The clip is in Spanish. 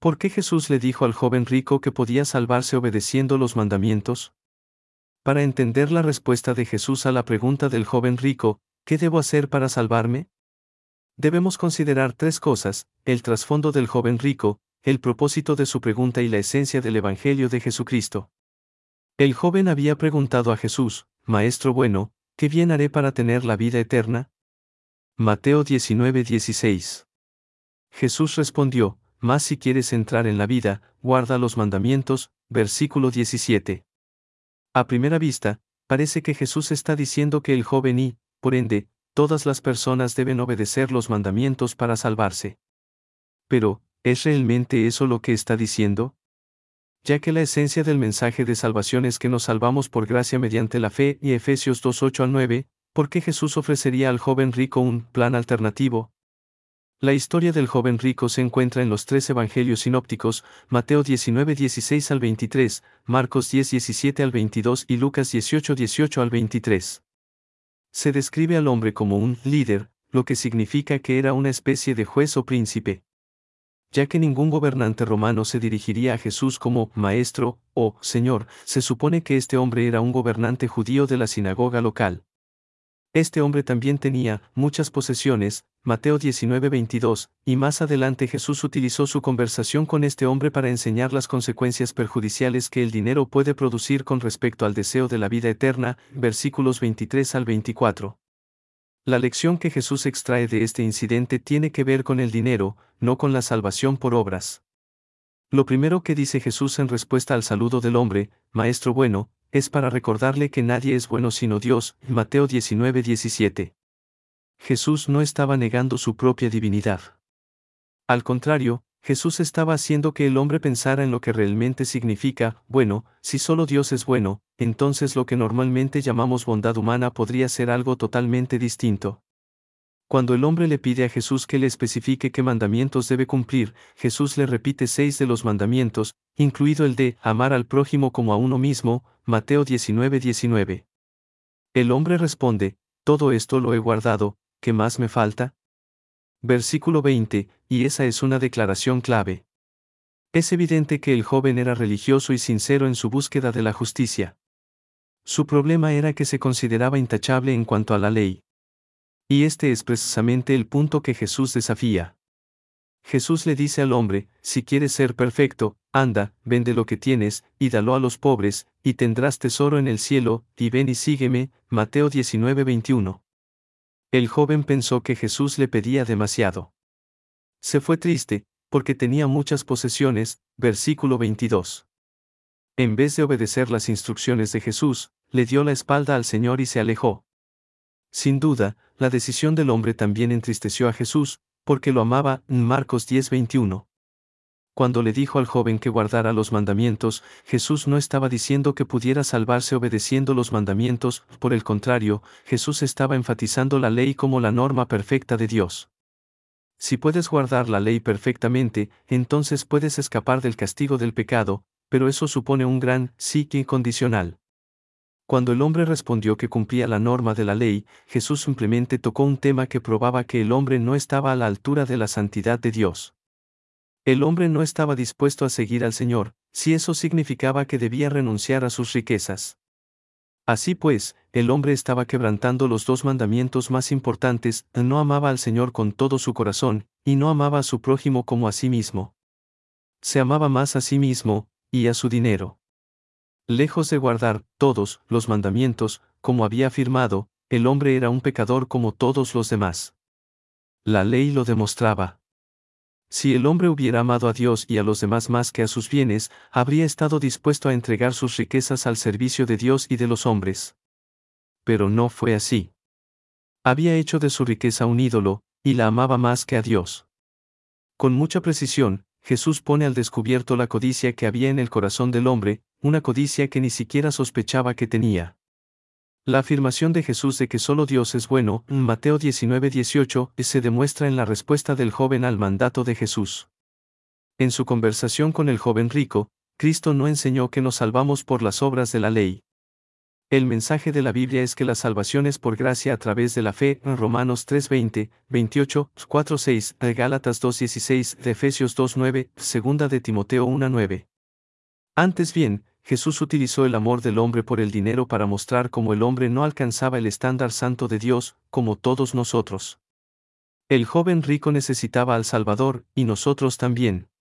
¿Por qué Jesús le dijo al joven rico que podía salvarse obedeciendo los mandamientos? Para entender la respuesta de Jesús a la pregunta del joven rico, ¿qué debo hacer para salvarme? Debemos considerar tres cosas: el trasfondo del joven rico, el propósito de su pregunta y la esencia del Evangelio de Jesucristo. El joven había preguntado a Jesús: Maestro bueno, ¿qué bien haré para tener la vida eterna? Mateo 19:16. Jesús respondió: Mas si quieres entrar en la vida, guarda los mandamientos, versículo 17. A primera vista, parece que Jesús está diciendo que el joven y, por ende, todas las personas deben obedecer los mandamientos para salvarse. Pero, ¿es realmente eso lo que está diciendo? Ya que la esencia del mensaje de salvación es que nos salvamos por gracia mediante la fe, y Efesios 2:8-9, ¿por qué Jesús ofrecería al joven rico un plan alternativo? La historia del joven rico se encuentra en los tres evangelios sinópticos: Mateo 19:16-23, Marcos 10:17-22 y Lucas 18:18-23. Se describe al hombre como un líder, lo que significa que era una especie de juez o príncipe. Ya que ningún gobernante romano se dirigiría a Jesús como maestro o señor, se supone que este hombre era un gobernante judío de la sinagoga local. Este hombre también tenía muchas posesiones, Mateo 19:22, y más adelante Jesús utilizó su conversación con este hombre para enseñar las consecuencias perjudiciales que el dinero puede producir con respecto al deseo de la vida eterna, versículos 23-24. La lección que Jesús extrae de este incidente tiene que ver con el dinero, no con la salvación por obras. Lo primero que dice Jesús en respuesta al saludo del hombre, Maestro bueno, es para recordarle que nadie es bueno sino Dios, Mateo 19:17. Jesús no estaba negando su propia divinidad. Al contrario, Jesús estaba haciendo que el hombre pensara en lo que realmente significa: bueno, si solo Dios es bueno, entonces lo que normalmente llamamos bondad humana podría ser algo totalmente distinto. Cuando el hombre le pide a Jesús que le especifique qué mandamientos debe cumplir, Jesús le repite 6 de los mandamientos, incluido el de amar al prójimo como a uno mismo, Mateo 19:19. El hombre responde: todo esto lo he guardado, ¿qué más me falta? Versículo 20, y esa es una declaración clave. Es evidente que el joven era religioso y sincero en su búsqueda de la justicia. Su problema era que se consideraba intachable en cuanto a la ley. Y este es precisamente el punto que Jesús desafía. Jesús le dice al hombre: si quieres ser perfecto, anda, vende lo que tienes, y dalo a los pobres, y tendrás tesoro en el cielo, y ven y sígueme, Mateo 19:21. El joven pensó que Jesús le pedía demasiado. Se fue triste, porque tenía muchas posesiones, versículo 22. En vez de obedecer las instrucciones de Jesús, le dio la espalda al Señor y se alejó. Sin duda, la decisión del hombre también entristeció a Jesús, porque lo amaba, Marcos 10:21. Cuando le dijo al joven que guardara los mandamientos, Jesús no estaba diciendo que pudiera salvarse obedeciendo los mandamientos, por el contrario, Jesús estaba enfatizando la ley como la norma perfecta de Dios. Si puedes guardar la ley perfectamente, entonces puedes escapar del castigo del pecado, pero eso supone un gran sí que condicional. Cuando el hombre respondió que cumplía la norma de la ley, Jesús simplemente tocó un tema que probaba que el hombre no estaba a la altura de la santidad de Dios. El hombre no estaba dispuesto a seguir al Señor, si eso significaba que debía renunciar a sus riquezas. Así pues, el hombre estaba quebrantando los dos mandamientos más importantes: no amaba al Señor con todo su corazón, y no amaba a su prójimo como a sí mismo. Se amaba más a sí mismo, y a su dinero. Lejos de guardar todos los mandamientos, como había afirmado, el hombre era un pecador como todos los demás. La ley lo demostraba. Si el hombre hubiera amado a Dios y a los demás más que a sus bienes, habría estado dispuesto a entregar sus riquezas al servicio de Dios y de los hombres. Pero no fue así. Había hecho de su riqueza un ídolo, y la amaba más que a Dios. Con mucha precisión, Jesús pone al descubierto la codicia que había en el corazón del hombre, una codicia que ni siquiera sospechaba que tenía. La afirmación de Jesús de que solo Dios es bueno, Mateo 19:18, se demuestra en la respuesta del joven al mandato de Jesús. En su conversación con el joven rico, Cristo no enseñó que nos salvamos por las obras de la ley. El mensaje de la Biblia es que la salvación es por gracia a través de la fe, en Romanos 3:20, 28, 4:6, de Gálatas 2:16, de Efesios 2:9, 2 de Timoteo 1:9. Antes bien, Jesús utilizó el amor del hombre por el dinero para mostrar cómo el hombre no alcanzaba el estándar santo de Dios, como todos nosotros. El joven rico necesitaba al Salvador, y nosotros también.